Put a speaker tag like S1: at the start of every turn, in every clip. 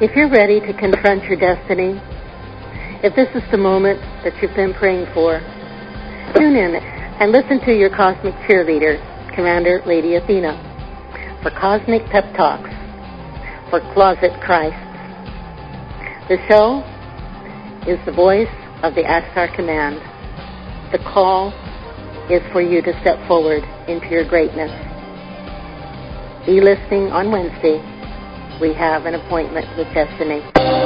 S1: If you're ready to confront your destiny, if this is the moment that you've been praying for, tune in and listen to your cosmic cheerleader, Commander Lady Athena, for Cosmic Pep Talks for Closet Christ. The show is the voice of the Ashtar Command. The call is for you to step forward into your greatness. Be listening on Wednesday. We have an appointment with destiny.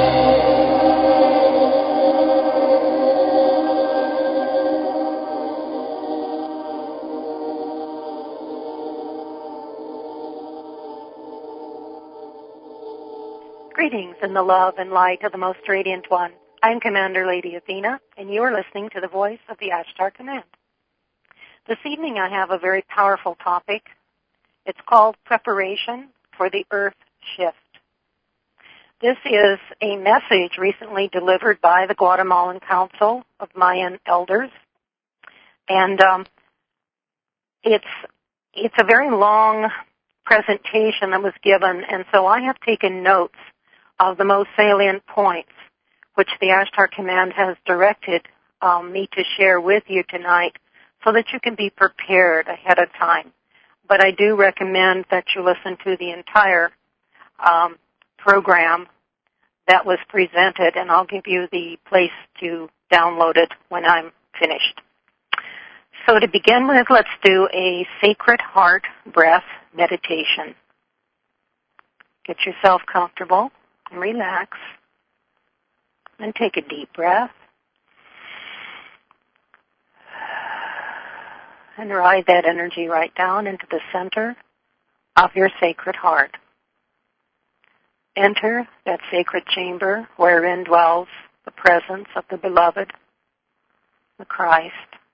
S2: Greetings in the love and light of the Most Radiant One. I'm Commander Lady Athena, and you are listening to the voice of the Ashtar Command. This evening I have a very powerful topic. It's called Preparation for the Earth Shift. This is a message recently delivered by the Guatemalan Council of Mayan Elders, and it's a very long presentation that was given, and so I have taken notes of the most salient points which the Ashtar Command has directed me to share with you tonight so that you can be prepared ahead of time. But I do recommend that you listen to the entire program that was presented, and I'll give you the place to download it when I'm finished. So to begin with, let's do a sacred heart breath meditation. Get yourself comfortable and relax, and take a deep breath. And ride that energy right down into the center of your sacred heart. Enter that sacred chamber wherein dwells the presence of the Beloved, the Christ.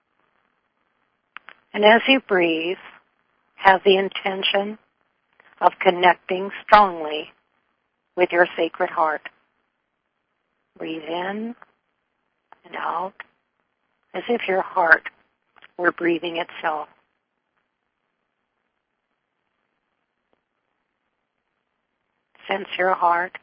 S2: And as you breathe, have the intention of connecting strongly with your sacred heart. Breathe in and out as if your heart were breathing itself. Sense your heart.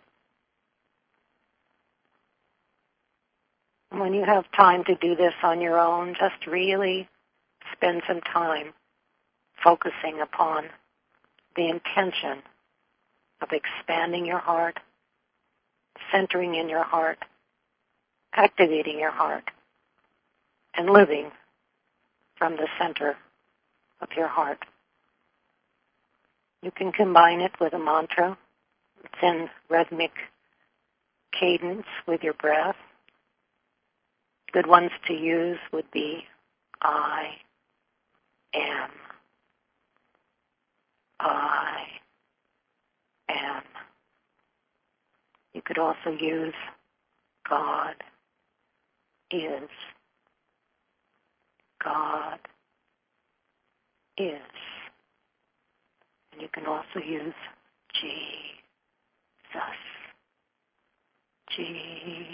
S2: And when you have time to do this on your own, just really spend some time focusing upon the intention of expanding your heart, centering in your heart, activating your heart, and living from the center of your heart. You can combine it with a mantra. It's in rhythmic cadence with your breath. Good ones to use would be I am. I am. You could also use God is. God is. And you can also use Jesus. Jesus.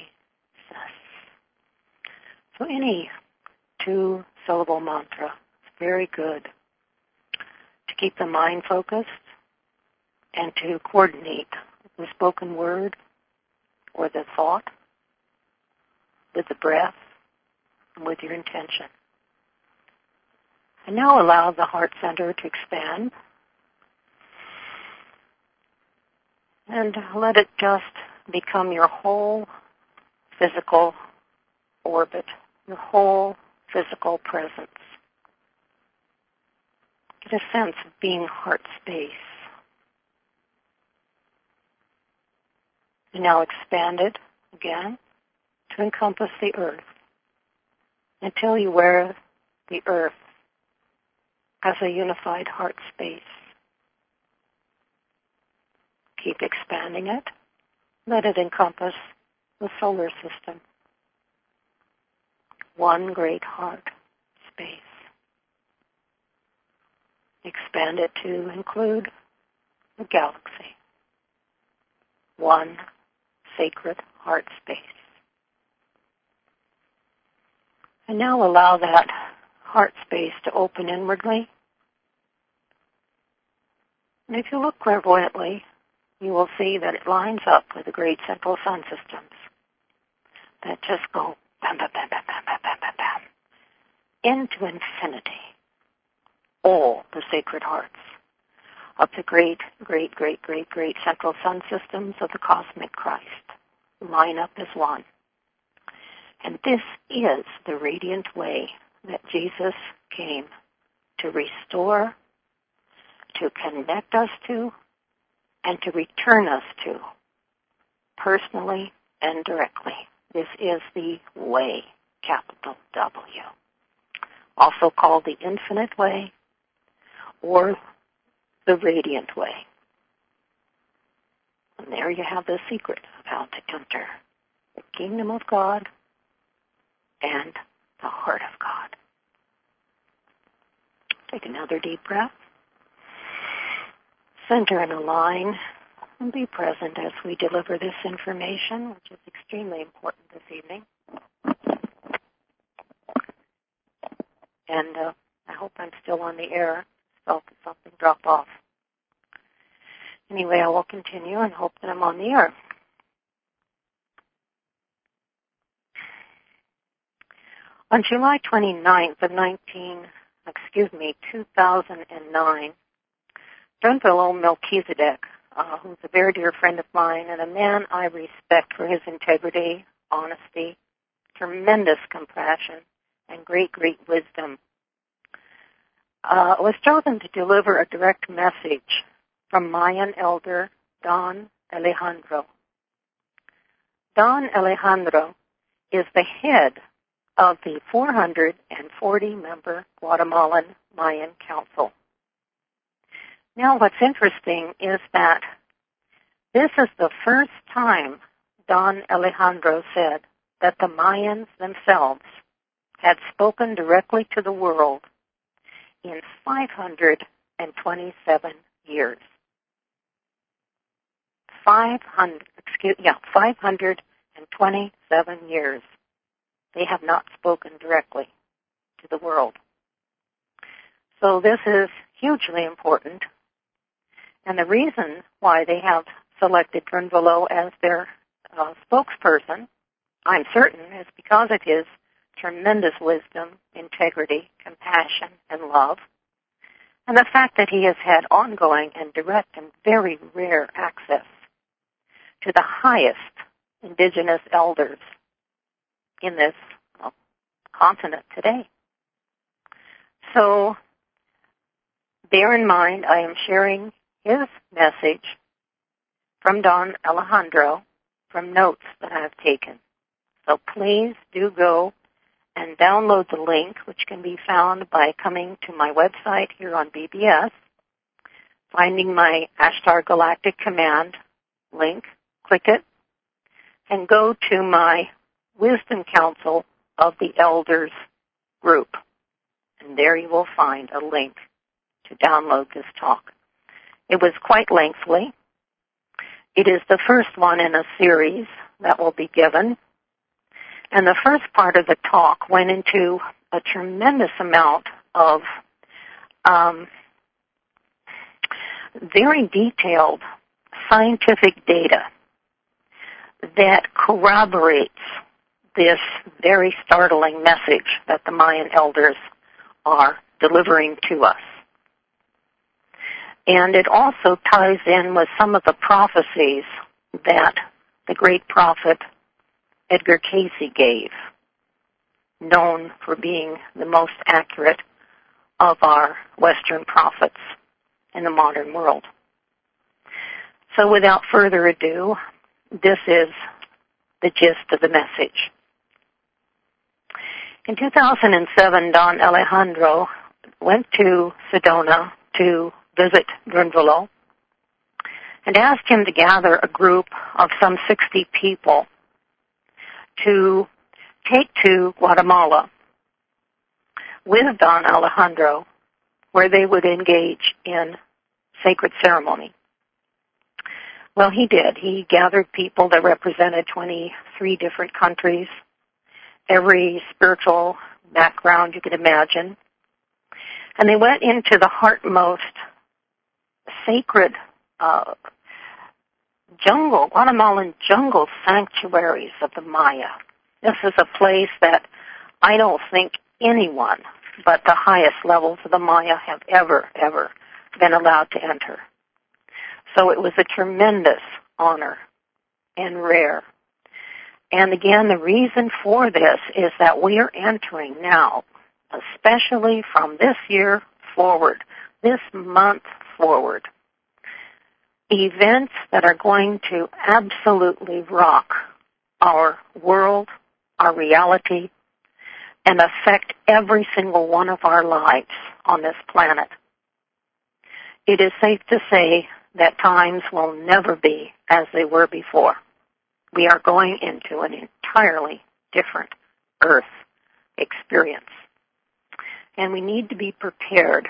S2: So any two-syllable mantra is very good to keep the mind focused and to coordinate the spoken word or the thought with the breath and with your intention. And now allow the heart center to expand and let it just become your whole physical orbit, your whole physical presence. Get a sense of being heart space. And now expand it again to encompass the earth until you wear the earth as a unified heart space. Keep expanding it. Let it encompass the solar system. One great heart space. Expand it to include the galaxy. One sacred heart space. And now allow that heart space to open inwardly. And if you look clairvoyantly, you will see that it lines up with the great central sun systems that just go bam, bam, bam, bam, bam, bam, bam, bam, bam, into infinity. All the sacred hearts of the great, great, great, great, great central sun systems of the cosmic Christ line up as one. And this is the radiant way that Jesus came to restore, to connect us to, and to return us to, personally and directly. This is the way, capital W. Also called the infinite way or the radiant way. And there you have the secret of how to enter the kingdom of God and the heart of God. Take another deep breath. Center and align and be present as we deliver this information, which is extremely important this evening. And I hope I'm still on the air. Felt that something dropped off. Anyway, I will continue and hope that I'm on the air. On July 29th of 2009, Drunvalo Melchizedek, who's a very dear friend of mine and a man I respect for his integrity, honesty, tremendous compassion, and great, great wisdom, was chosen to deliver a direct message from Mayan elder Don Alejandro. Don Alejandro is the head of the 440-member Guatemalan Mayan Council. Now, what's interesting is that this is the first time Don Alejandro said that the Mayans themselves had spoken directly to the world in 527 years. 527 years. They have not spoken directly to the world. So this is hugely important. And the reason why they have selected Drunvalo as their spokesperson, I'm certain, is because of his tremendous wisdom, integrity, compassion, and love, and the fact that he has had ongoing and direct and very rare access to the highest indigenous elders in this continent today. So bear in mind, I am sharing his message from Don Alejandro from notes that I have taken. So please do go and download the link, which can be found by coming to my website here on BBS, finding my Ashtar Galactic Command link, click it, and go to my Wisdom Council of the Elders group. And there you will find a link to download this talk. It was quite lengthy. It is the first one in a series that will be given. And the first part of the talk went into a tremendous amount of very detailed scientific data that corroborates this very startling message that the Mayan elders are delivering to us. And it also ties in with some of the prophecies that the great prophet Edgar Cayce gave, known for being the most accurate of our Western prophets in the modern world. So without further ado, this is the gist of the message. In 2007, Don Alejandro went to Sedona to visit Drunvalo and asked him to gather a group of some 60 people to take to Guatemala with Don Alejandro, where they would engage in sacred ceremony. Well, he did. He gathered people that represented 23 different countries, every spiritual background you could imagine. And they went into the heartmost sacred Guatemalan jungle sanctuaries of the Maya. This is a place that I don't think anyone but the highest levels of the Maya have ever been allowed to enter. So it was a tremendous honor and rare. And again, the reason for this is that we are entering now, especially from this year forward, this month forward, events that are going to absolutely rock our world, our reality, and affect every single one of our lives on this planet. It is safe to say that times will never be as they were before. We are going into an entirely different Earth experience. And we need to be prepared.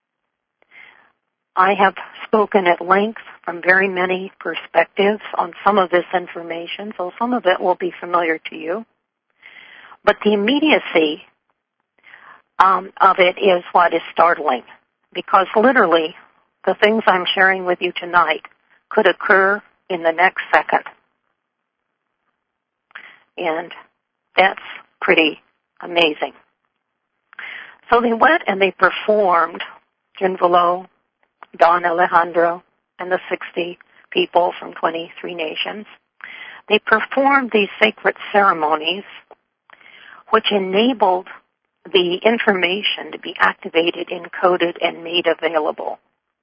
S2: I have spoken at length from very many perspectives on some of this information, so some of it will be familiar to you. But the immediacy of it is what is startling, because literally the things I'm sharing with you tonight could occur in the next second. And that's pretty amazing. So they went and they performed, Jim Valo, Don Alejandro, and the 60 people from 23 nations. They performed these sacred ceremonies which enabled the information to be activated, encoded, and made available.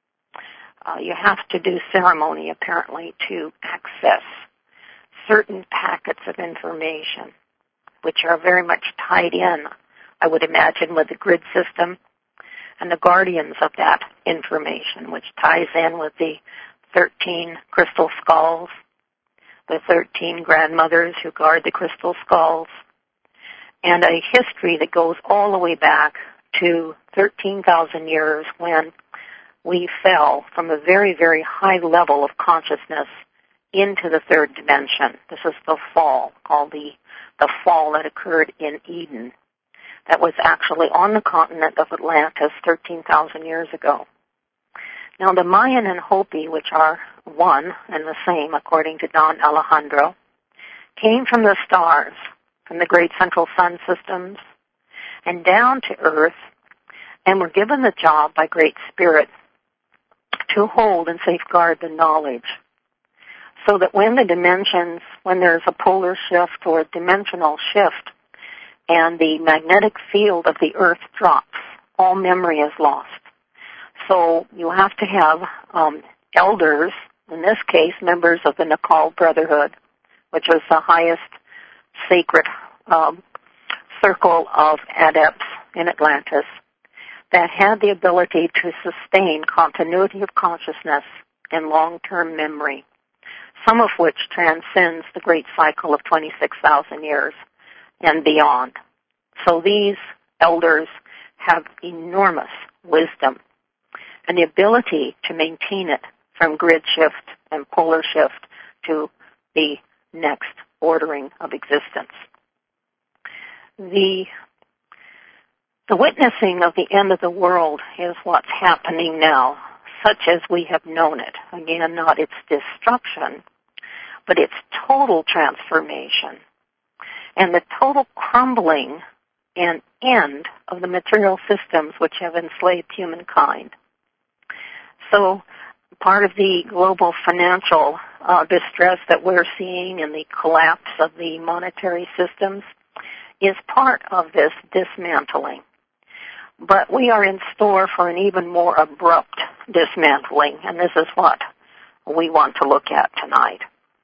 S2: You have to do ceremony, apparently, to access certain packets of information, which are very much tied in, I would imagine, with the grid system and the guardians of that information, which ties in with the 13 crystal skulls, the 13 grandmothers who guard the crystal skulls, and a history that goes all the way back to 13,000 years when we fell from a very, very high level of consciousness into the third dimension. This is the fall, called the fall that occurred in Eden, that was actually on the continent of Atlantis 13,000 years ago. Now, the Mayan and Hopi, which are one and the same according to Don Alejandro, came from the stars, from the great central sun systems, and down to Earth, and were given the job by Great Spirit to hold and safeguard the knowledge, so that when there's a polar shift or a dimensional shift, and the magnetic field of the Earth drops, all memory is lost. So you have to have elders, in this case members of the Nakal Brotherhood, which was the highest sacred circle of adepts in Atlantis, that had the ability to sustain continuity of consciousness and long-term memory, some of which transcends the great cycle of 26,000 years and beyond. So these elders have enormous wisdom and the ability to maintain it from grid shift and polar shift to the next ordering of existence. The witnessing of the end of the world is what's happening now, such as we have known it. Again, not its destruction, but its total transformation and the total crumbling and end of the material systems which have enslaved humankind. So part of the global financial distress that we're seeing and the collapse of the monetary systems is part of this dismantling. But we are in store for an even more abrupt dismantling, and this is what we want to look at tonight.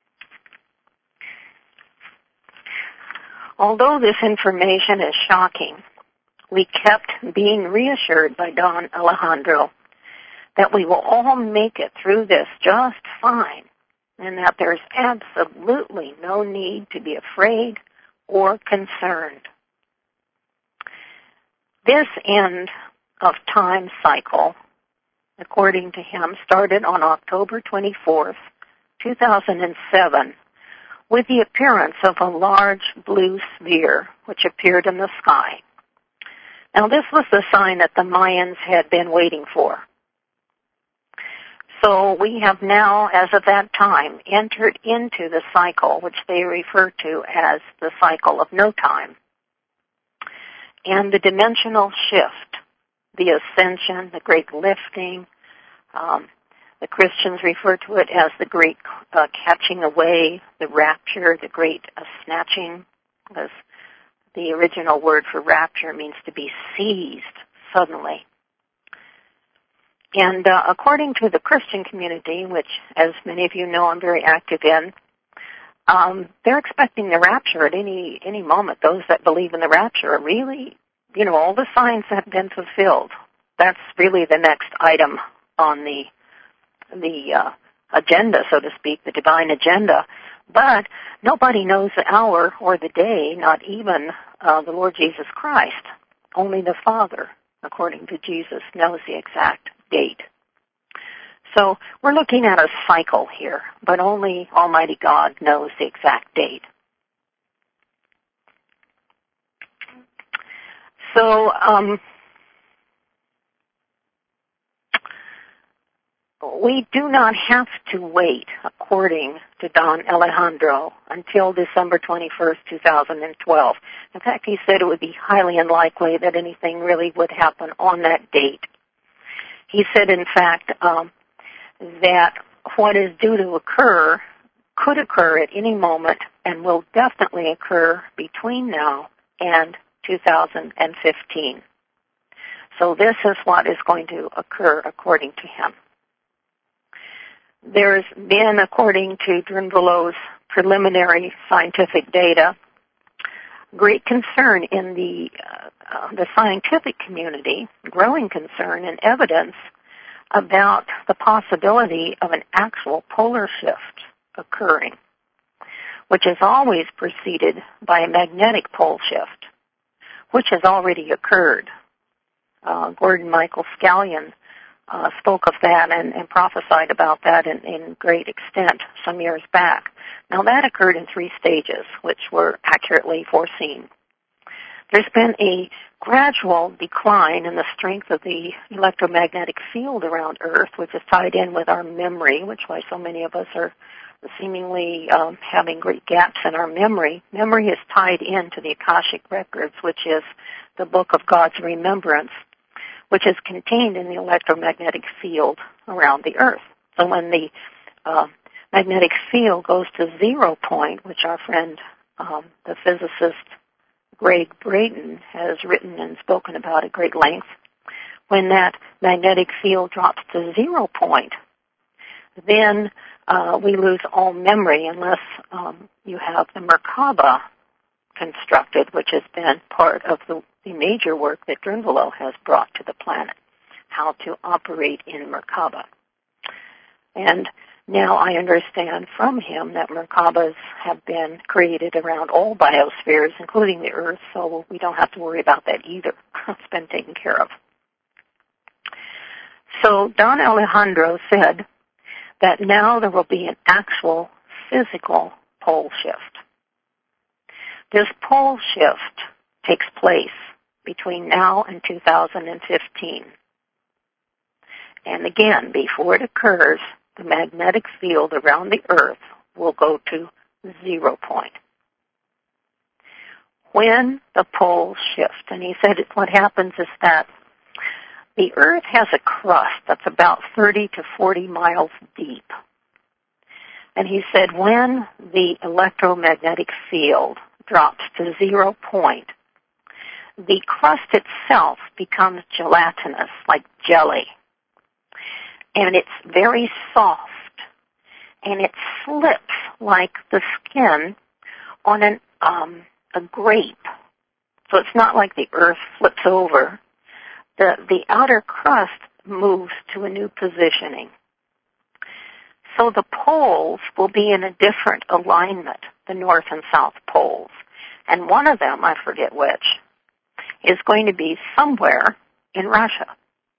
S2: Although this information is shocking, we kept being reassured by Don Alejandro that we will all make it through this just fine, and that there's absolutely no need to be afraid or concerned. This end of time cycle, according to him, started on October 24th, 2007, with the appearance of a large blue sphere which appeared in the sky. Now, this was the sign that the Mayans had been waiting for. So we have now, as of that time, entered into the cycle, which they refer to as the cycle of no time. And the dimensional shift, the ascension, the great lifting, the Christians refer to it as the great catching away, the rapture, the great snatching, because the original word for rapture means to be seized suddenly. And according to the Christian community, which, as many of you know, I'm very active in, they're expecting the rapture at any moment. Those that believe in the rapture are really, all the signs have been fulfilled. That's really the next item on the agenda, so to speak, the divine agenda. But nobody knows the hour or the day, not even the Lord Jesus Christ. Only the Father, according to Jesus, knows the exact date. So we're looking at a cycle here, but only Almighty God knows the exact date. So we do not have to wait, according to Don Alejandro, until December 21st, 2012. In fact, he said it would be highly unlikely that anything really would happen on that date. He said, in fact, that what is due to occur could occur at any moment and will definitely occur between now and 2015. So this is what is going to occur according to him. There's been, according to Drunvalo's preliminary scientific data, great concern in the scientific community, growing concern and evidence about the possibility of an actual polar shift occurring, which is always preceded by a magnetic pole shift, which has already occurred. Gordon Michael Scallion spoke of that and prophesied about that in great extent some years back. Now that occurred in 3 stages, which were accurately foreseen. There's been a gradual decline in the strength of the electromagnetic field around Earth, which is tied in with our memory, which is why so many of us are seemingly having great gaps in our memory. Memory is tied into the Akashic Records, which is the book of God's remembrance, which is contained in the electromagnetic field around the Earth. So when the magnetic field goes to 0 point, which our friend, the physicist Greg Brayton, has written and spoken about at great length, when that magnetic field drops to 0 point, then we lose all memory unless you have the Merkaba constructed, which has been part of the major work that Drunvalo has brought to the planet, how to operate in Merkaba. And now I understand from him that Merkabas have been created around all biospheres, including the Earth, so we don't have to worry about that either. It's been taken care of. So Don Alejandro said that now there will be an actual physical pole shift. This pole shift takes place between now and 2015. And again, before it occurs, the magnetic field around the Earth will go to 0 point. When the poles shift, and he said what happens is that the Earth has a crust that's about 30 to 40 miles deep. And he said when the electromagnetic field drops to 0 point, the crust itself becomes gelatinous, like jelly. And it's very soft, and it slips like the skin on a grape. So it's not like the Earth flips over. The outer crust moves to a new positioning. So the poles will be in a different alignment, the north and south poles. And one of them, I forget which, is going to be somewhere in Russia.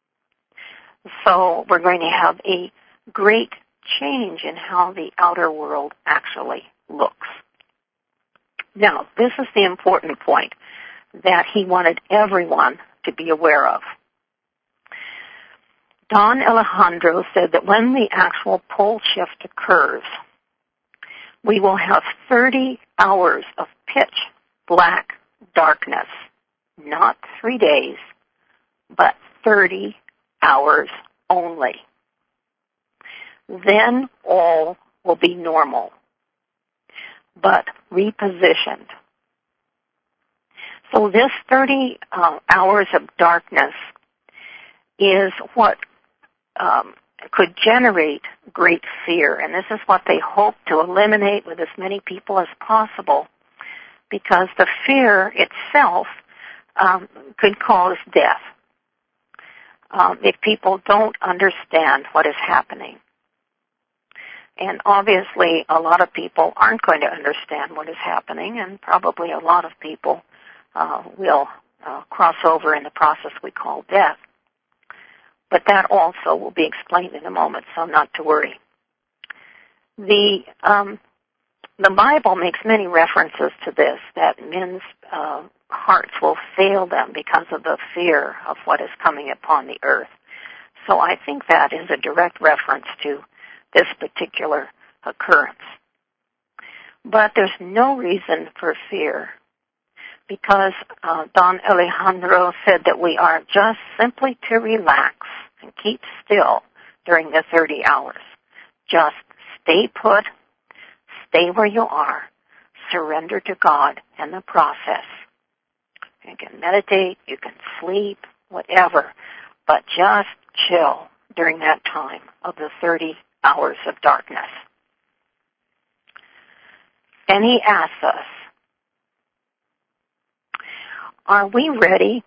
S2: So we're going to have a great change in how the outer world actually looks. Now, this is the important point that he wanted everyone to be aware of. Don Alejandro said that when the actual pole shift occurs, we will have 30 hours of pitch black darkness, not 3 days, but 30 hours only. Then all will be normal, but repositioned. So this 30 hours of darkness is what could generate great fear, and this is what they hope to eliminate with as many people as possible, because the fear itself could cause death if people don't understand what is happening. And obviously, a lot of people aren't going to understand what is happening, and probably a lot of people will cross over in the process we call death. But that also will be explained in a moment, so not to worry. The Bible makes many references to this, that men's hearts will fail them because of the fear of what is coming upon the earth. So I think that is a direct reference to this particular occurrence. But there's no reason for fear, because Don Alejandro said that we are just simply to relax and keep still during the 30 hours. Just stay put, stay where you are, surrender to God and the process. You can meditate, you can sleep, whatever, but just chill during that time of the 30 hours of darkness. And he asks us, are we ready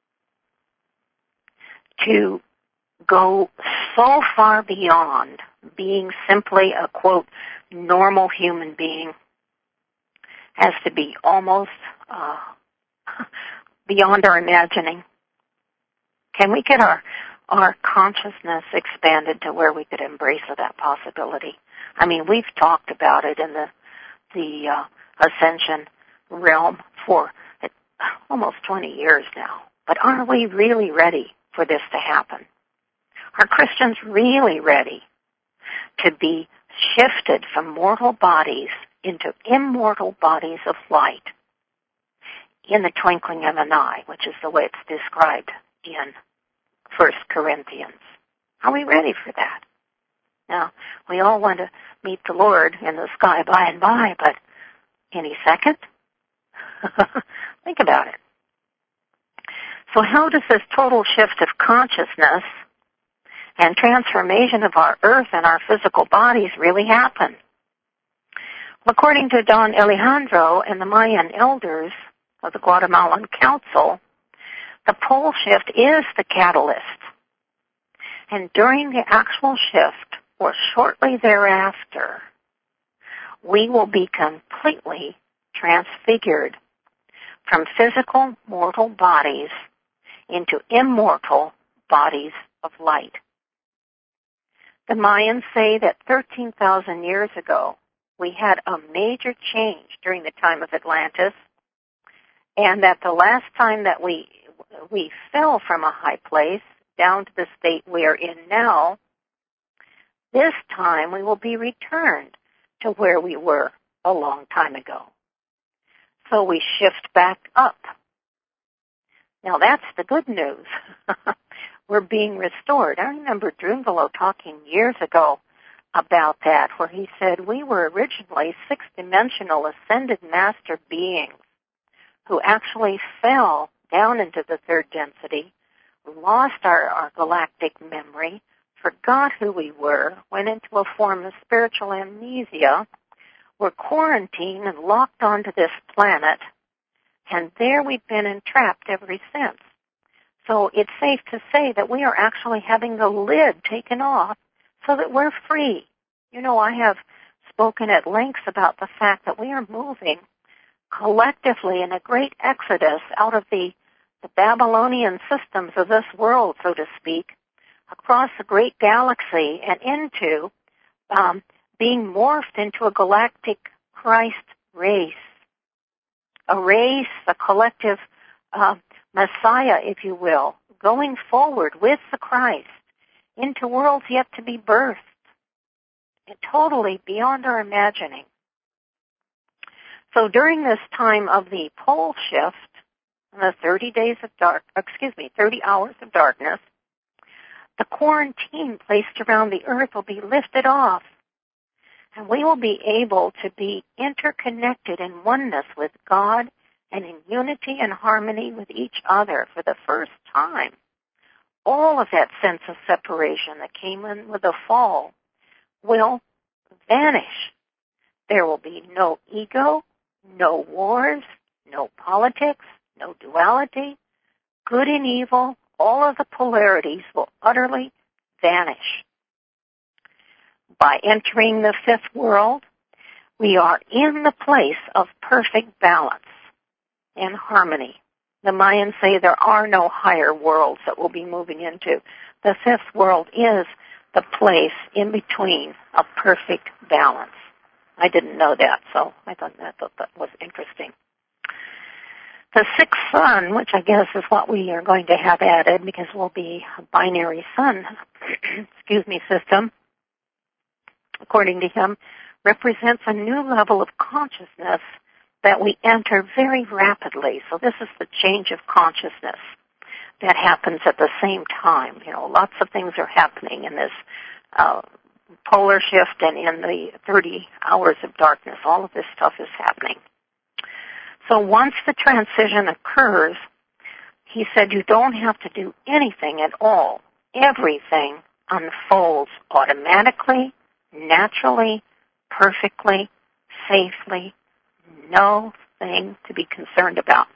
S2: to go so far beyond being simply a, quote, normal human being as to be almost beyond our imagining? Can we get our consciousness expanded to where we could embrace that possibility? I mean, we've talked about it in the ascension realm for almost 20 years now. But are we really ready for this to happen? Are Christians really ready to be shifted from mortal bodies into immortal bodies of light in the twinkling of an eye, which is the way it's described in 1 Corinthians? Are we ready for that? Now, we all want to meet the Lord in the sky by and by, but any second? Think about it. So how does this total shift of consciousness and transformation of our earth and our physical bodies really happen? Well, according to Don Alejandro and the Mayan elders of the Guatemalan Council, the pole shift is the catalyst. And during the actual shift, or shortly thereafter, we will be completely transfigured from physical mortal bodies into immortal bodies of light. The Mayans say that 13,000 years ago, we had a major change during the time of Atlantis, and that the last time that we fell from a high place down to the state we are in now, this time we will be returned to where we were a long time ago. So we shift back up. Now that's the good news. We're being restored. I remember Drunvalo talking years ago about that, where he said we were originally six-dimensional ascended master beings who actually fell down into the third density, lost our galactic memory, forgot who we were, went into a form of spiritual amnesia, were quarantined and locked onto this planet, and there we've been entrapped ever since. So it's safe to say that we are actually having the lid taken off so that we're free. You know, I have spoken at length about the fact that we are moving collectively in a great exodus out of the Babylonian systems of this world, so to speak, across the great galaxy and into being morphed into a galactic Christ race. A race, a collective Messiah, if you will, going forward with the Christ into worlds yet to be birthed, and totally beyond our imagining. So during this time of the pole shift, the 30 hours of darkness, the quarantine placed around the earth will be lifted off, and we will be able to be interconnected in oneness with God and in unity and harmony with each other for the first time. All of that sense of separation that came in with the fall will vanish. There will be no ego, no wars, no politics, no duality. Good and evil, all of the polarities will utterly vanish. By entering the fifth world, we are in the place of perfect balance and harmony. The Mayans say there are no higher worlds that we'll be moving into. The fifth world is the place in between of perfect balance. I didn't know that, so I thought that was interesting. The sixth sun, which I guess is what we are going to have added because we'll be a binary sun, system, according to him, represents a new level of consciousness that we enter very rapidly. So this is the change of consciousness that happens at the same time. Lots of things are happening in this polar shift and in the 30 hours of darkness. All of this stuff is happening. So once the transition occurs, he said you don't have to do anything at all. Everything unfolds automatically, naturally, perfectly, safely, no thing to be concerned about.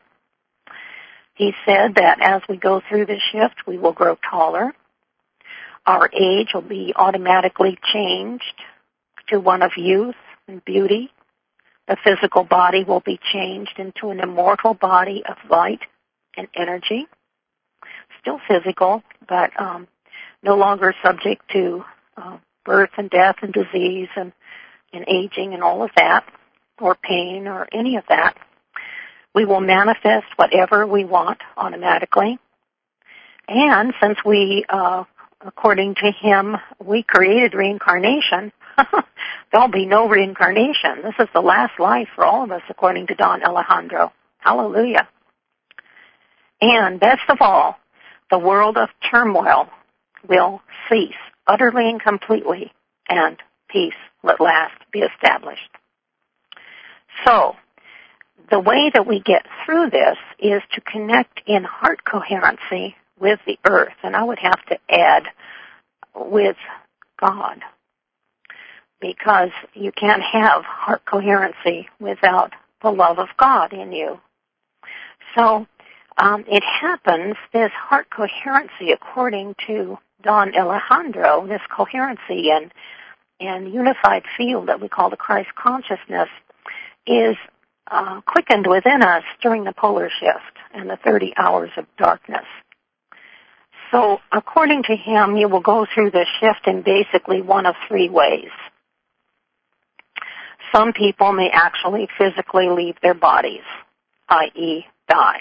S2: He said that as we go through the shift, we will grow taller. Our age will be automatically changed to one of youth and beauty. The physical body will be changed into an immortal body of light and energy. Still physical, but no longer subject to birth and death and disease and aging and all of that, or pain or any of that. We will manifest whatever we want automatically. And since we, according to him, we created reincarnation, there'll be no reincarnation. This is the last life for all of us, according to Don Alejandro. Hallelujah. And best of all, the world of turmoil will cease utterly and completely, and peace will at last be established. So, the way that we get through this is to connect in heart coherency with the earth, and I would have to add with God, because you can't have heart coherency without the love of God in you. So it happens, this heart coherency, according to Don Alejandro, this coherency and unified field that we call the Christ consciousness, is quickened within us during the polar shift and the 30 hours of darkness. So according to him, you will go through this shift in basically one of three ways. Some people may actually physically leave their bodies, i.e. die.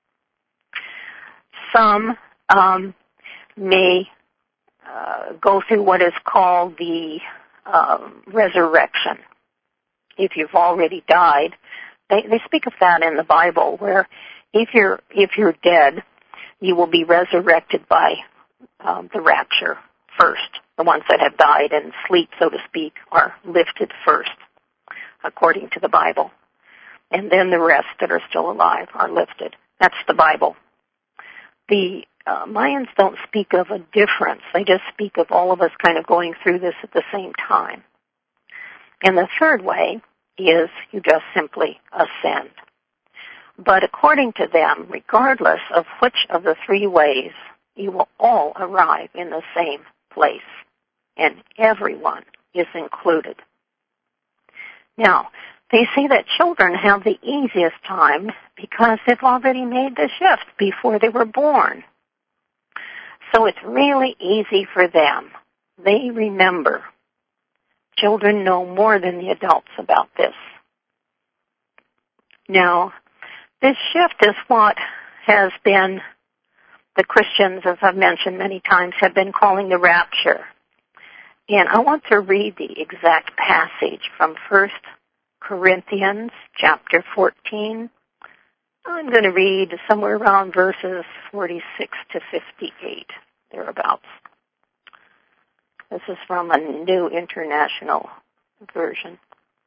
S2: Some may go through what is called the resurrection. If you've already died, they speak of that in the Bible, where if you're dead, you will be resurrected by the rapture first. The ones that have died in sleep, so to speak, are lifted first, according to the Bible. And then the rest that are still alive are lifted. That's the Bible. The Mayans don't speak of a difference. They just speak of all of us kind of going through this at the same time. And the third way is you just simply ascend. But according to them, regardless of which of the three ways, you will all arrive in the same place, and everyone is included. Now, they say that children have the easiest time because they've already made the shift before they were born. So it's really easy for them. They remember. Children know more than the adults about this. Now, this shift is what has been the Christians, as I've mentioned many times, have been calling the rapture. And I want to read the exact passage from 1 Corinthians chapter 14. I'm going to read somewhere around verses 46 to 58, thereabouts. This is from a New International Version.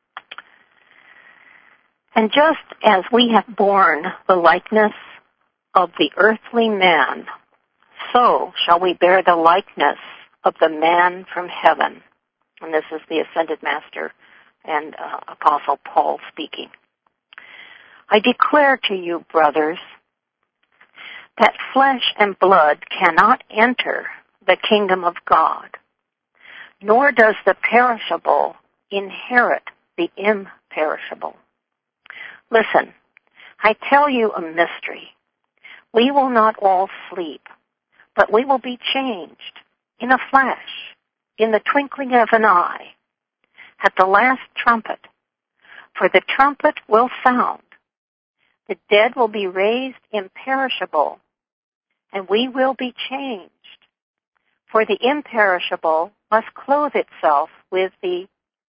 S2: And just as we have borne the likeness of the earthly man, so shall we bear the likeness of the man from heaven. And this is the Ascended Master and Apostle Paul speaking. I declare to you, brothers, that flesh and blood cannot enter the kingdom of God, nor does the perishable inherit the imperishable. Listen, I tell you a mystery. We will not all sleep, but we will be changed in a flash, in the twinkling of an eye, at the last trumpet. For the trumpet will sound. The dead will be raised imperishable, and we will be changed. For the imperishable must clothe itself with the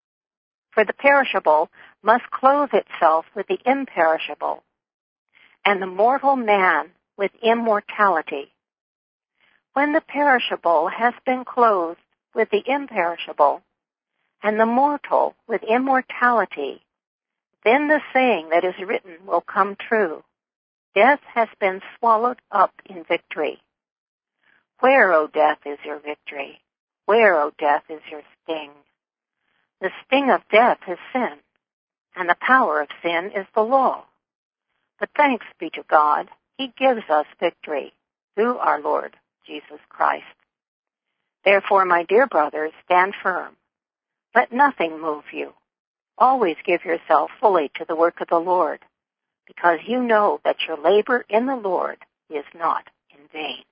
S2: perishable must clothe itself with the imperishable, and the mortal man with immortality. When the perishable has been clothed with the imperishable, and the mortal with immortality, then the saying that is written will come true. Death has been swallowed up in victory. Where, O death, is your victory? Where, O death, is your sting? The sting of death is sin, and the power of sin is the law. But thanks be to God, He gives us victory through our Lord Jesus Christ. Therefore, my dear brothers, stand firm. Let nothing move you. Always give yourself fully to the work of the Lord, because you know that your labor in the Lord is not in vain.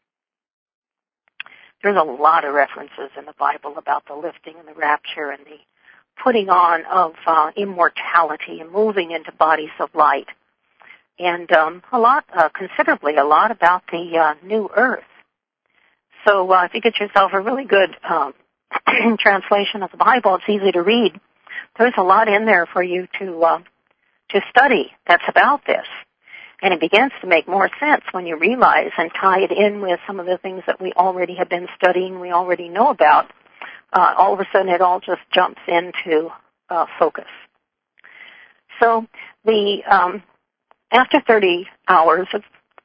S2: There's a lot of references in the Bible about the lifting and the rapture and the putting on of immortality and moving into bodies of light. And considerably a lot about the new earth. So if you get yourself a really good translation of the Bible, it's easy to read. There's a lot in there for you to study that's about this. And it begins to make more sense when you realize and tie it in with some of the things that we already have been studying, we already know about. All of a sudden it all just jumps into focus. So the after 30 hours of,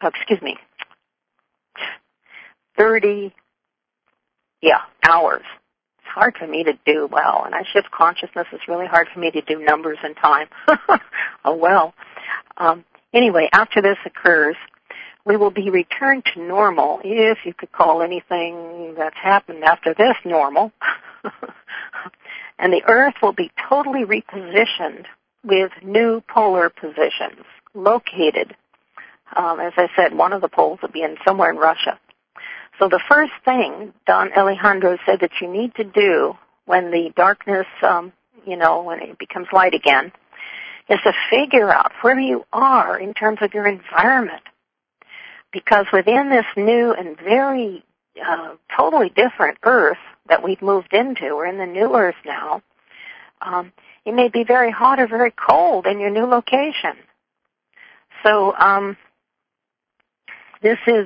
S2: 30 hours. It's hard for me to do well, and I shift consciousness. It's really hard for me to do numbers and time. Oh well. Anyway, after this occurs, we will be returned to normal, if you could call anything that's happened after this normal. And the Earth will be totally repositioned with new polar positions located. As I said, one of the poles will be somewhere in Russia. So the first thing Don Alejandro said that you need to do when the darkness, when it becomes light again, is to figure out where you are in terms of your environment. Because within this new and very totally different Earth that we've moved into, we're in the new Earth now, it may be very hot or very cold in your new location. So this is,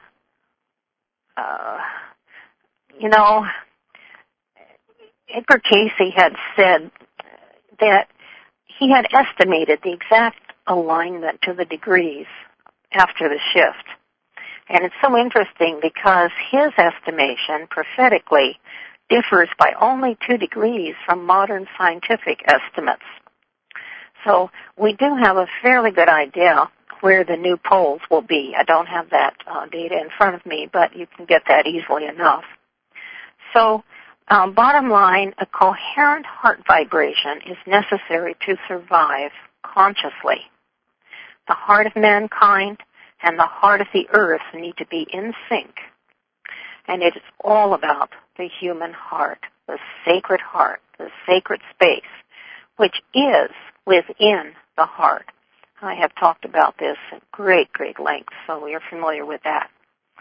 S2: Edgar Cayce had said that he had estimated the exact alignment to the degrees after the shift. And it's so interesting because his estimation prophetically differs by only 2 degrees from modern scientific estimates. So we do have a fairly good idea where the new poles will be. I don't have that data in front of me, but you can get that easily enough. So bottom line, a coherent heart vibration is necessary to survive consciously. The heart of mankind and the heart of the earth need to be in sync. And it is all about the human heart, the sacred space, which is within the heart. I have talked about this at great length, so we are familiar with that.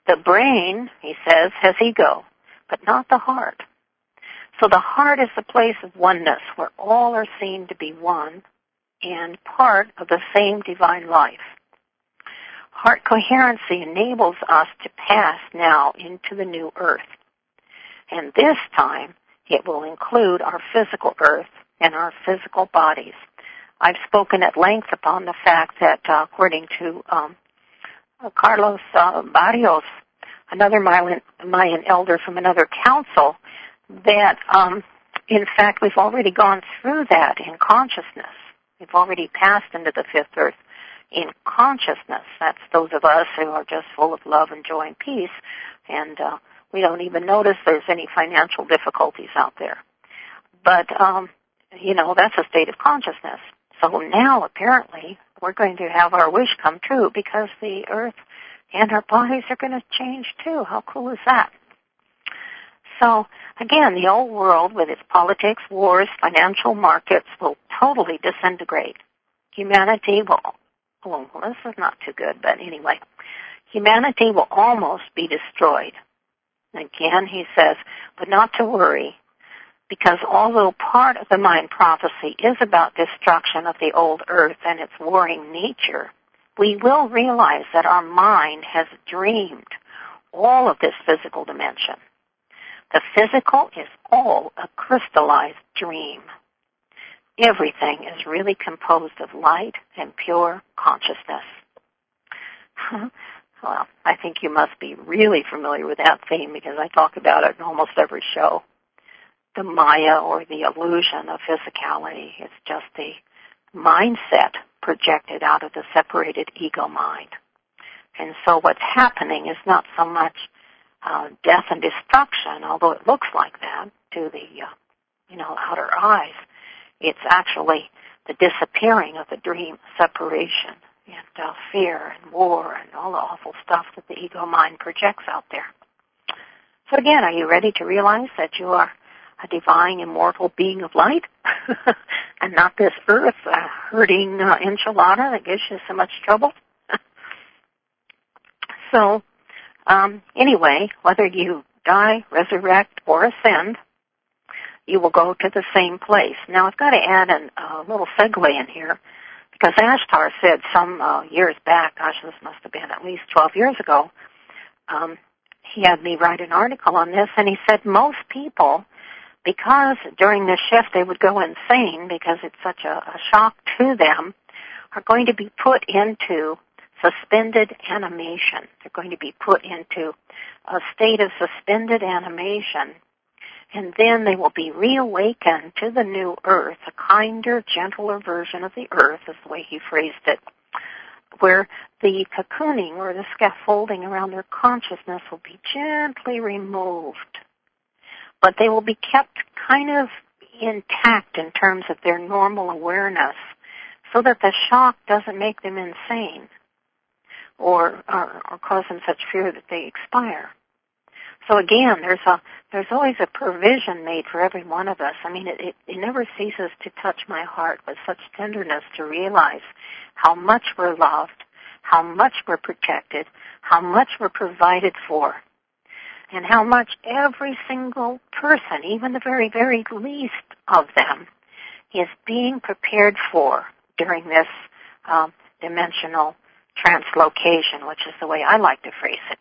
S2: The brain, he says, has ego, but not the heart. So the heart is the place of oneness where all are seen to be one and part of the same divine life. Heart coherency enables us to pass now into the new earth. And this time, it will include our physical earth and our physical bodies. I've spoken at length upon the fact that, according to Carlos Barrios, another Mayan elder from another council, that, in fact, we've already gone through that in consciousness. We've already passed into the fifth earth in consciousness. That's those of us who are just full of love and joy and peace, and we don't even notice there's any financial difficulties out there. But, that's a state of consciousness. So now, apparently, we're going to have our wish come true because the earth and our bodies are going to change too. How cool is that? So, again, the old world with its politics, wars, financial markets will totally disintegrate. Humanity will, well, this is not too good, but anyway, humanity will almost be destroyed. Again, he says, but not to worry, because although part of the Mayan prophecy is about destruction of the old earth and its warring nature, we will realize that our mind has dreamed all of this physical dimension. The physical is all a crystallized dream. Everything is really composed of light and pure consciousness. Well, I think you must be really familiar with that theme because I talk about it in almost every show. The Maya, or the illusion of physicality, is just the mindset projected out of the separated ego mind. And so what's happening is not so much death and destruction, although it looks like that to the outer eyes. It's actually the disappearing of the dream, separation, and fear and war and all the awful stuff that the ego mind projects out there. So again, are you ready to realize that you are a divine, immortal being of light and not this earth hurting enchilada that gives you so much trouble? So, anyway, whether you die, resurrect, or ascend, you will go to the same place. Now, I've got to add a little segue in here, because Ashtar said some years back, gosh, this must have been at least 12 years ago, he had me write an article on this, and he said most people, because during this shift they would go insane because it's such a shock to them, are going to be put into suspended animation. They're going to be put into a state of suspended animation, and then they will be reawakened to the new earth, a kinder, gentler version of the earth, is the way he phrased it, where the cocooning or the scaffolding around their consciousness will be gently removed. But they will be kept kind of intact in terms of their normal awareness so that the shock doesn't make them insane or cause them such fear that they expire. So again, there's always a provision made for every one of us. I mean, it never ceases to touch my heart with such tenderness to realize how much we're loved, how much we're protected, how much we're provided for, and how much every single person, even the very, very least of them, is being prepared for during this dimensional translocation, which is the way I like to phrase it.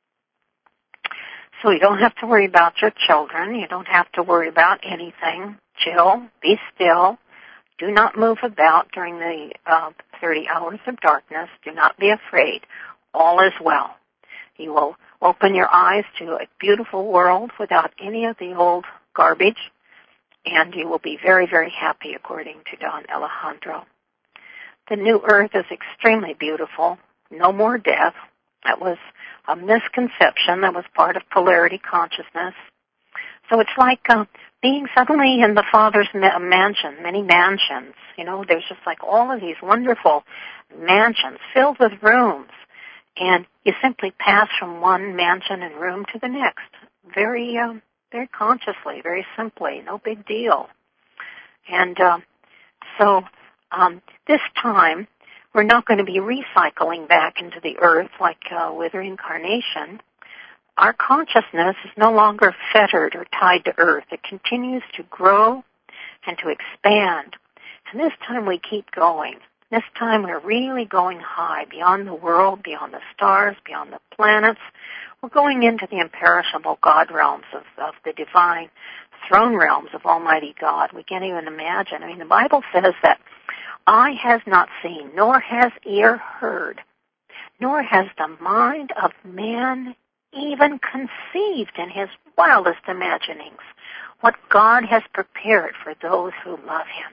S2: So you don't have to worry about your children. You don't have to worry about anything. Chill. Be still. Do not move about during the 30 hours of darkness. Do not be afraid. All is well. You will open your eyes to a beautiful world without any of the old garbage, and you will be very, very happy, according to Don Alejandro. The new earth is extremely beautiful. No more death. That was a misconception that was part of polarity consciousness. So it's like being suddenly in the Father's mansion, many mansions. You know, there's just like all of these wonderful mansions filled with rooms. And you simply pass from one mansion and room to the next. Very, very consciously, very simply, no big deal. And so this time, we're not going to be recycling back into the earth like with reincarnation. our consciousness is no longer fettered or tied to earth. It continues to grow and to expand. And this time we keep going. This time we're really going high, beyond the world, beyond the stars, beyond the planets. We're going into the imperishable God realms of the divine throne realms of Almighty God. We can't even imagine. I mean, the Bible says that eye has not seen, nor has ear heard, nor has the mind of man even conceived in his wildest imaginings what God has prepared for those who love him.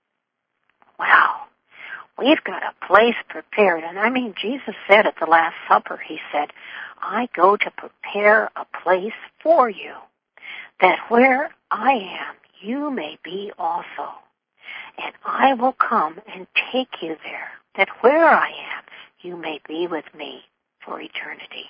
S2: Wow. We've got a place prepared. And I mean, Jesus said at the Last Supper, he said, I go to prepare a place for you, that where I am, you may be also. And I will come and take you there, that where I am, you may be with me for eternity.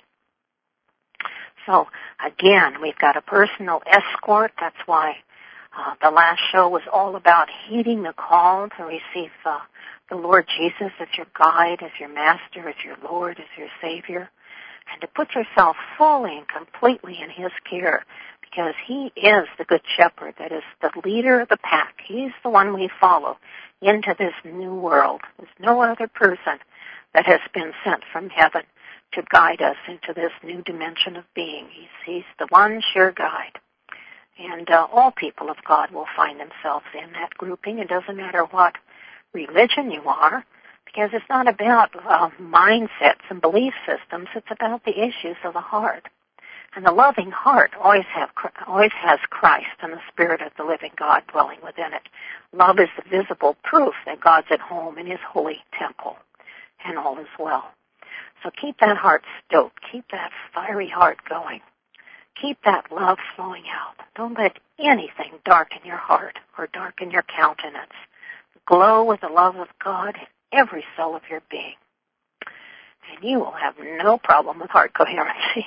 S2: So, again, we've got a personal escort. That's why the last show was all about heeding the call to receive the Lord Jesus as your guide, as your master, as your Lord, as your Savior, and to put yourself fully and completely in his care, because he is the good shepherd that is the leader of the pack. He's the one we follow into this new world. There's no other person that has been sent from heaven to guide us into this new dimension of being. He's the one sure guide. And all people of God will find themselves in that grouping. It doesn't matter what religion you are, because it's not about mindsets and belief systems. It's about the issues of the heart. And the loving heart always has Christ and the Spirit of the living God dwelling within it. Love is the visible proof that God's at home in his holy temple, and all is well. So keep that heart stoked. Keep that fiery heart going. Keep that love flowing out. Don't let anything darken your heart or darken your countenance. Glow with the love of God in every cell of your being. And you will have no problem with heart coherency.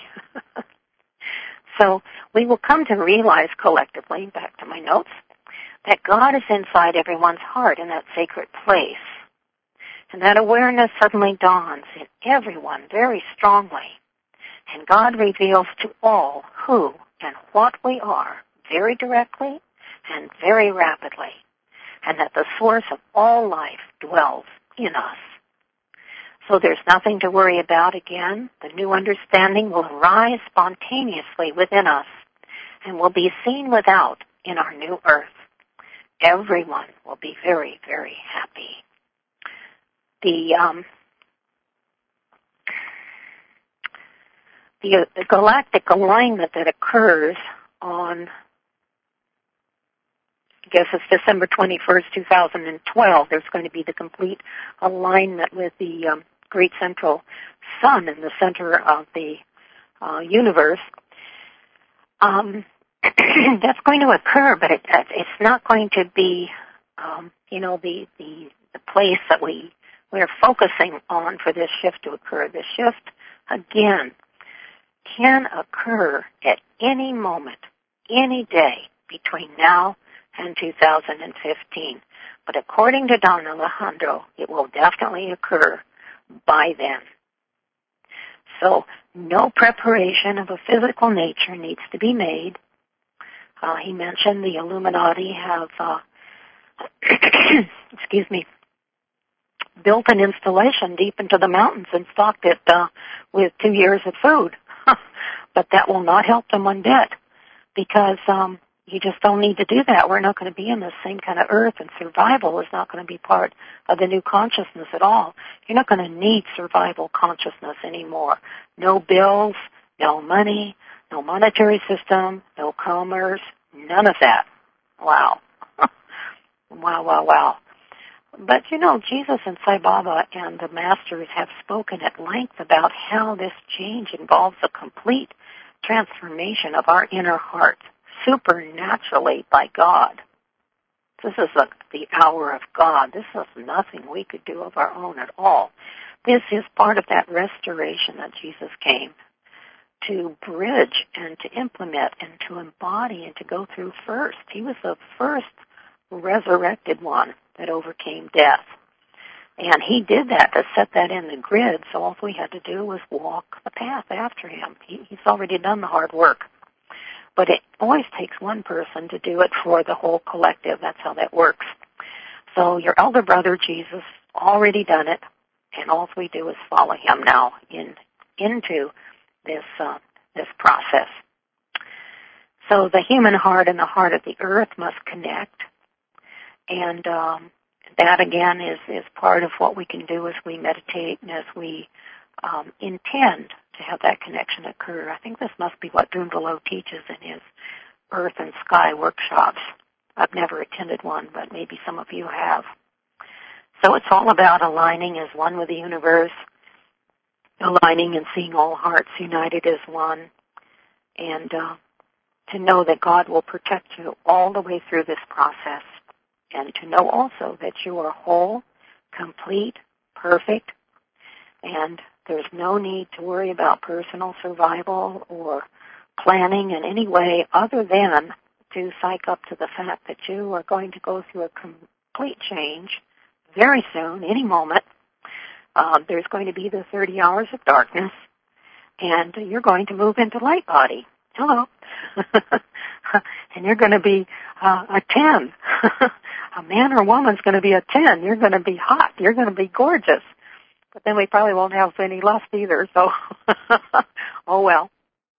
S2: So we will come to realize collectively, back to my notes, that God is inside everyone's heart in that sacred place. And that awareness suddenly dawns in everyone very strongly. And God reveals to all who and what we are very directly and very rapidly. And that the source of all life dwells in us. So there's nothing to worry about again. The new understanding will arise spontaneously within us and will be seen without in our new earth. Everyone will be very, very happy. The galactic alignment that occurs on, I guess it's December 21st, 2012, there's going to be the complete alignment with the great central sun in the center of the universe. That's going to occur, but it's not going to be, the place that we're focusing on for this shift to occur. The shift, again, can occur at any moment, any day between now and 2015. But according to Don Alejandro, it will definitely occur by then. So no preparation of a physical nature needs to be made. He mentioned the Illuminati have, built an installation deep into the mountains and stocked it with 2 years of food. But that will not help them one bit, because you just don't need to do that. We're not going to be in the same kind of earth, and survival is not going to be part of the new consciousness at all. You're not going to need survival consciousness anymore. No bills, no money, no monetary system, no commerce, none of that. Wow. Wow. But, Jesus and Sai Baba and the Masters have spoken at length about how this change involves a complete transformation of our inner heart, supernaturally by God. This is the hour of God. This is nothing we could do of our own at all. This is part of that restoration that Jesus came to bridge and to implement and to embody and to go through first. He was the first resurrected one that overcame death. And he did that to set that in the grid, so all we had to do was walk the path after him. He's already done the hard work. But it always takes one person to do it for the whole collective. That's how that works. So your elder brother, Jesus, already done it, and all we do is follow him now into this process. So the human heart and the heart of the earth must connect, and that again is part of what we can do as we meditate and as we intend to have that connection occur. I think this must be what Dundalo teaches in his Earth and Sky workshops. I've never attended one, but maybe some of you have. So it's all about aligning as one with the universe, aligning and seeing all hearts united as one, and to know that God will protect you all the way through this process, and to know also that you are whole, complete, perfect, and there's no need to worry about personal survival or planning in any way other than to psych up to the fact that you are going to go through a complete change very soon, any moment. There's going to be the 30 hours of darkness, and you're going to move into light body. Hello. And you're going to be a 10. A man or woman's going to be a 10. You're going to be hot. You're going to be gorgeous. But then we probably won't have any lust either, so oh well.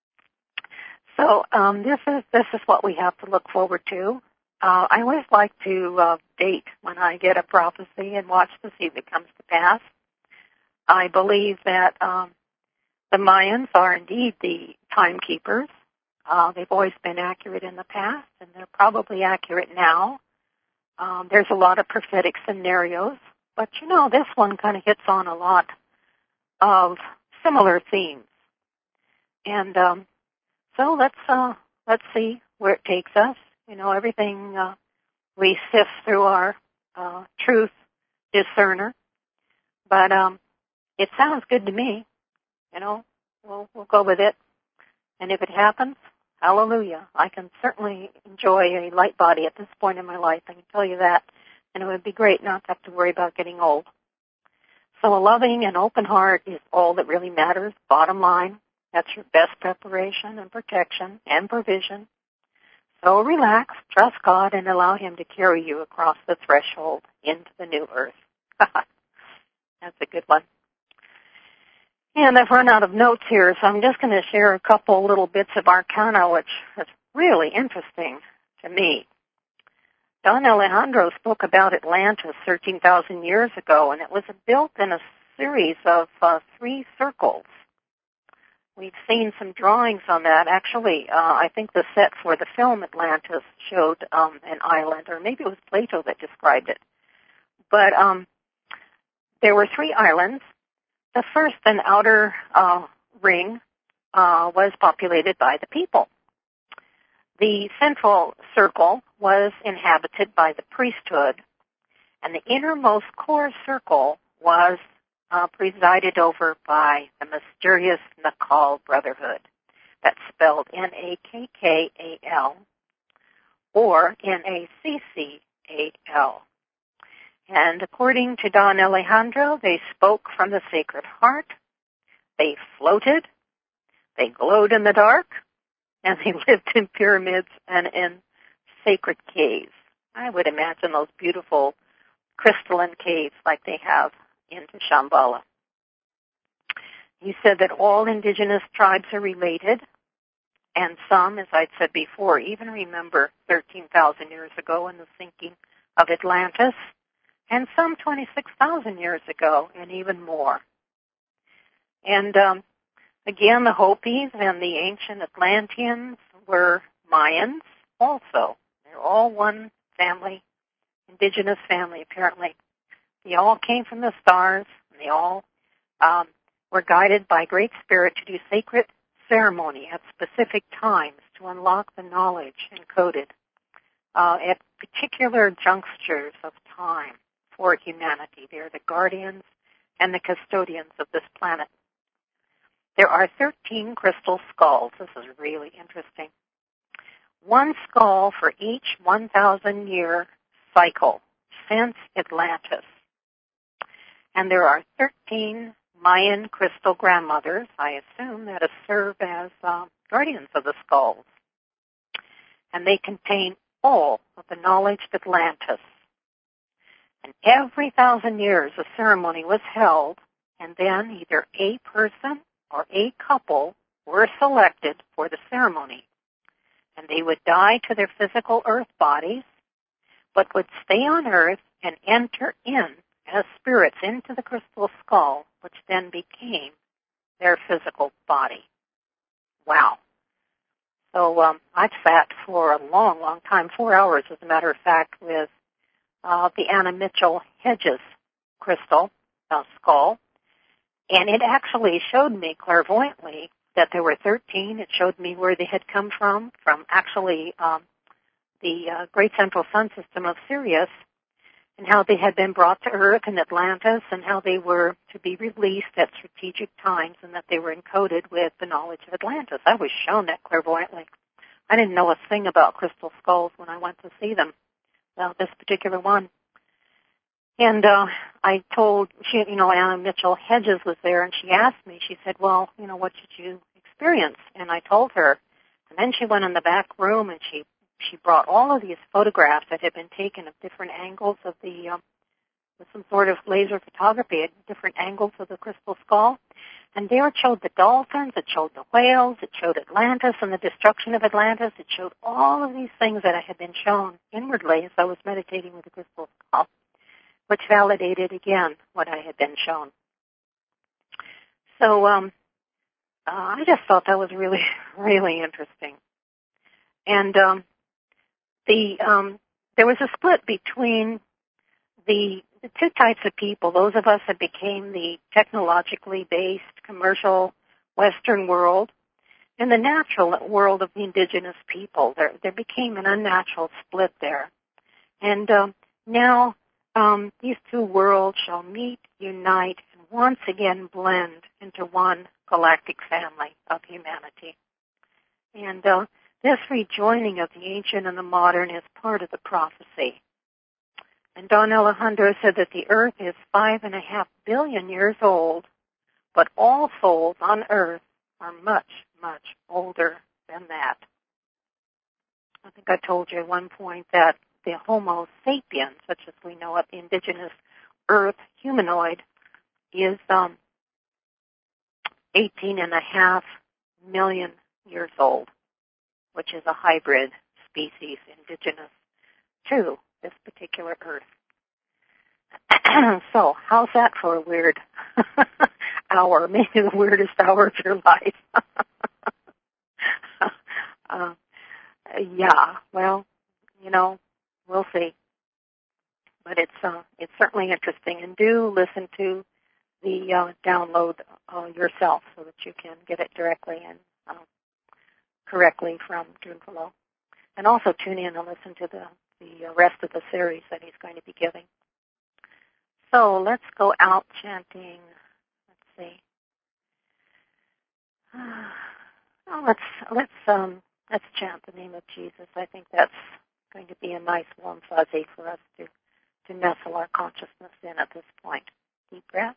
S2: So this is what we have to look forward to. I always like to date when I get a prophecy and watch to see if it comes to pass. I believe that the Mayans are indeed the timekeepers. They've always been accurate in the past, and they're probably accurate now. There's a lot of prophetic scenarios, but you know, this one kind of hits on a lot of similar themes. And so let's see where it takes us. You know, everything we sift through our truth discerner, but it sounds good to me. You know, we'll go with it. And if it happens, hallelujah. I can certainly enjoy a light body at this point in my life. I can tell you that. And it would be great not to have to worry about getting old. So a loving and open heart is all that really matters. Bottom line, that's your best preparation and protection and provision. So relax, trust God, and allow Him to carry you across the threshold into the new earth. That's a good one. And I've run out of notes here, so I'm just going to share a couple little bits of arcana, which is really interesting to me. Don Alejandro spoke about Atlantis 13,000 years ago, and it was built in a series of 3 circles. We've seen some drawings on that. Actually, I think the set for the film Atlantis showed an island, or maybe it was Plato that described it. But there were 3 islands. The first, an outer ring, was populated by the people. The central circle was inhabited by the priesthood, and the innermost core circle was presided over by the mysterious Nakal Brotherhood. That's spelled Nakkal or Naccal. And according to Don Alejandro, they spoke from the Sacred Heart, they floated, they glowed in the dark, and they lived in pyramids and in sacred caves. I would imagine those beautiful crystalline caves like they have in Shambhala. He said that all indigenous tribes are related, and some, as I'd said before, even remember 13,000 years ago and the sinking of Atlantis, and some 26,000 years ago, and even more. And again, the Hopis and the ancient Atlanteans were Mayans also. They're all one family, indigenous family, apparently. They all came from the stars, and they all were guided by Great Spirit to do sacred ceremony at specific times to unlock the knowledge encoded at particular junctures of time for humanity. They're the guardians and the custodians of this planet. There are 13 crystal skulls. This is really interesting. 1 skull for each 1,000-year cycle since Atlantis. And there are 13 Mayan crystal grandmothers, I assume, that serve as guardians of the skulls. And they contain all of the knowledge of Atlantis. And every 1,000 years a ceremony was held, and then either a person or a couple were selected for the ceremony. And they would die to their physical earth bodies, but would stay on earth and enter in as spirits into the crystal skull, which then became their physical body. Wow. So I've sat for a long, long time, 4 hours as a matter of fact, with the Anna Mitchell Hedges crystal skull, and it actually showed me clairvoyantly that there were 13. It showed me where they had come from actually the Great Central Sun System of Sirius, and how they had been brought to Earth in Atlantis, and how they were to be released at strategic times, and that they were encoded with the knowledge of Atlantis. I was shown that clairvoyantly. I didn't know a thing about crystal skulls when I went to see them, this particular one. And I told, Anna Mitchell Hedges was there, and she asked me, she said, well, what did you experience? And I told her. And then she went in the back room, and she brought all of these photographs that had been taken of different angles of with some sort of laser photography at different angles of the crystal skull. And there it showed the dolphins, it showed the whales, it showed Atlantis and the destruction of Atlantis. It showed all of these things that I had been shown inwardly as I was meditating with the crystal skull, which validated again what I had been shown. So I just thought that was really, really interesting. And there was a split between the two types of people, those of us that became the technologically based commercial Western world, and the natural world of the indigenous people. There became an unnatural split there. And now these two worlds shall meet, unite, and once again blend into one galactic family of humanity. And this rejoining of the ancient and the modern is part of the prophecy. And Don Alejandro said that the earth is 5.5 billion years old, but all souls on earth are much, much older than that. I think I told you at one point that the Homo sapiens, such as we know it, the indigenous earth humanoid, is 18.5 million years old, which is a hybrid species indigenous to this particular earth. So, how's that for a weird hour? Maybe the weirdest hour of your life. Yeah, well, we'll see. But it's certainly interesting, and do listen to the download yourself so that you can get it directly and correctly from Junfalo. And also tune in and listen to the rest of the series that he's going to be giving. So let's go out chanting. Let's see. Let's chant the name of Jesus. I think that's going to be a nice warm fuzzy for us to nestle our consciousness in at this point. Deep breath.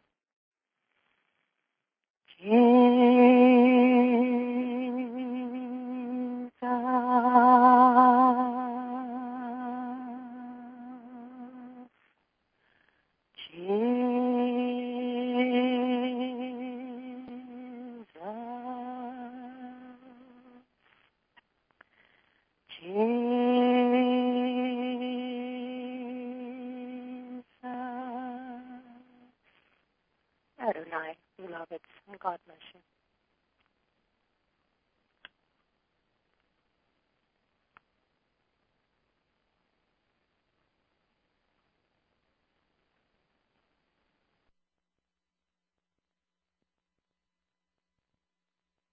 S2: Adonai, beloveds, and God bless you.